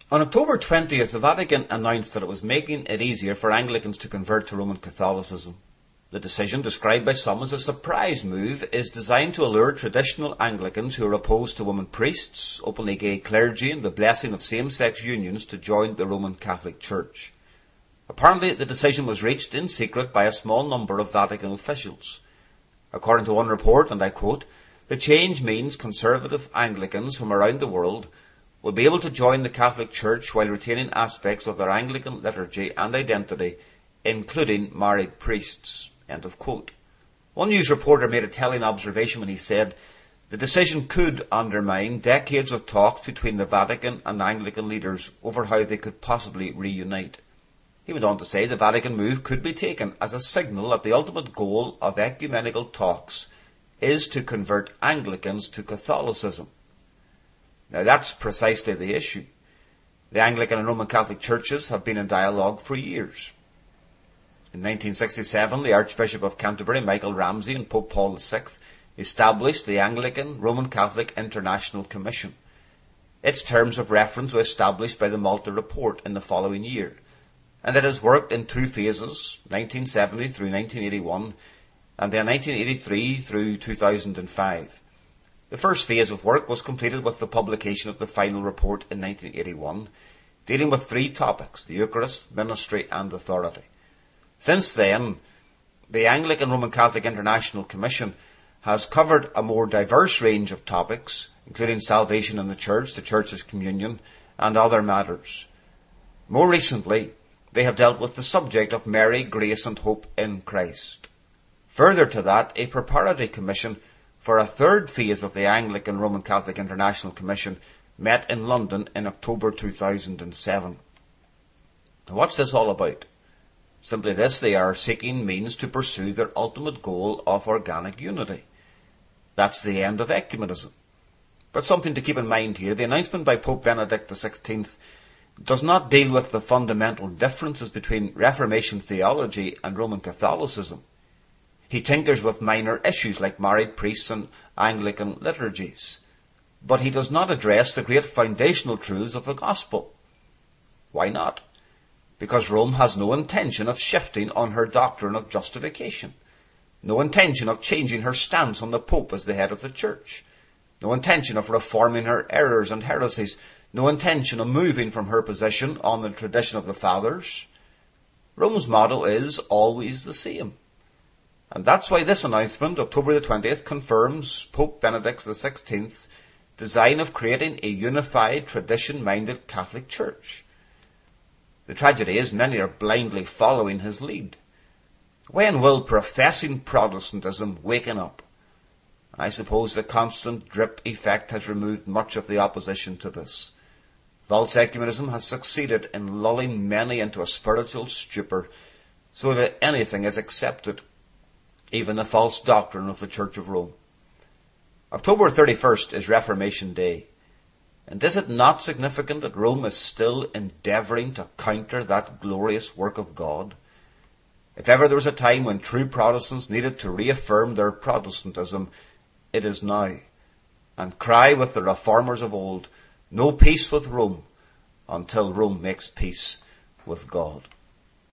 On October 20th, the Vatican announced that it was making it easier for Anglicans to convert to Roman Catholicism. The decision, described by some as a surprise move, is designed to allure traditional Anglicans who are opposed to women priests, openly gay clergy and the blessing of same-sex unions to join the Roman Catholic Church. Apparently, the decision was reached in secret by a small number of Vatican officials. According to one report, and I quote, "The change means conservative Anglicans from around the world will be able to join the Catholic Church while retaining aspects of their Anglican liturgy and identity, including married priests." End of quote. One news reporter made a telling observation when he said, "The decision could undermine decades of talks between the Vatican and Anglican leaders over how they could possibly reunite." He went on to say the Vatican move could be taken as a signal that the ultimate goal of ecumenical talks is to convert Anglicans to Catholicism. Now that's precisely the issue. The Anglican and Roman Catholic churches have been in dialogue for years. In 1967, the Archbishop of Canterbury, Michael Ramsey, and Pope Paul VI established the Anglican Roman Catholic International Commission. Its terms of reference were established by the Malta Report in the following year, and it has worked in two phases, 1970 through 1981, and then 1983 through 2005. The first phase of work was completed with the publication of the final report in 1981, dealing with three topics: the Eucharist, ministry, and authority. Since then, the Anglican Roman Catholic International Commission has covered a more diverse range of topics, including salvation in the Church's communion, and other matters. More recently, they have dealt with the subject of Mary, grace and hope in Christ. Further to that, a preparatory commission for a third phase of the Anglican Roman Catholic International Commission met in London in October 2007. What's this all about? Simply this: they are seeking means to pursue their ultimate goal of organic unity. That's the end of ecumenism. But something to keep in mind here: the announcement by Pope Benedict XVI does not deal with the fundamental differences between Reformation theology and Roman Catholicism. He tinkers with minor issues like married priests and Anglican liturgies, but he does not address the great foundational truths of the gospel. Why not? Because Rome has no intention of shifting on her doctrine of justification, no intention of changing her stance on the Pope as the head of the Church, no intention of reforming her errors and heresies, no intention of moving from her position on the tradition of the Fathers. Rome's motto is always the same. And that's why this announcement, October the 20th, confirms Pope Benedict XVI's design of creating a unified, tradition-minded Catholic Church. The tragedy is many are blindly following his lead. When will professing Protestantism waken up? I suppose the constant drip effect has removed much of the opposition to this. False ecumenism has succeeded in lulling many into a spiritual stupor, so that anything is accepted, even the false doctrine of the Church of Rome. October 31st is Reformation Day. And is it not significant that Rome is still endeavouring to counter that glorious work of God? If ever there was a time when true Protestants needed to reaffirm their Protestantism, it is now, and cry with the reformers of old, "No peace with Rome until Rome makes peace with God."